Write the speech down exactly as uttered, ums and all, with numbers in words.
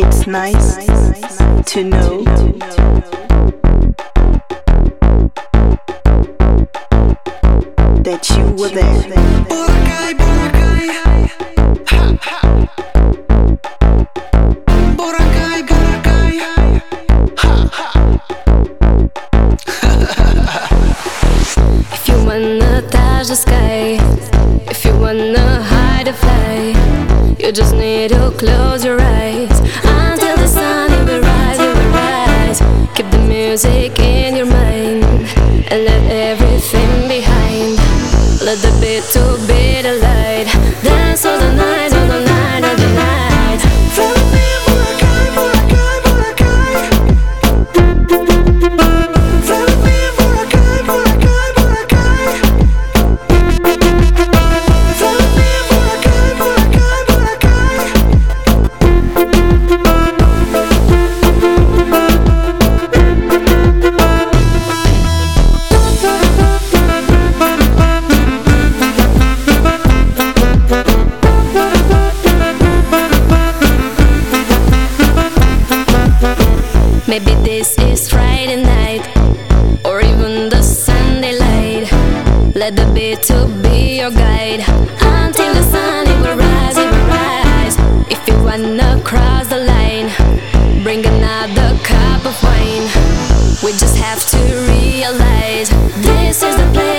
It's nice to know that you were there. Boracay, Boracay, ha, ha. Boracay, Boracay, ha, ha. If you wanna touch the sky, if you wanna hide a fly, you just need to close your eyes. Until the sun it will rise, it will rise. Keep the music in your mind and let everything behind. Let the beat to be the light. Dance all the night, all the night, all the night. Follow me, Boracay, Boracay, Boracay. Follow me, Boracay, Boracay, Boracay. Follow me, Boracay, Boracay, Boracay. Maybe this is Friday night, or even the Sunday light. Let the beat to be your guide. Until the sun it will rise, it will rise. If you wanna cross the line, bring another cup of wine. We just have to realize this is the place.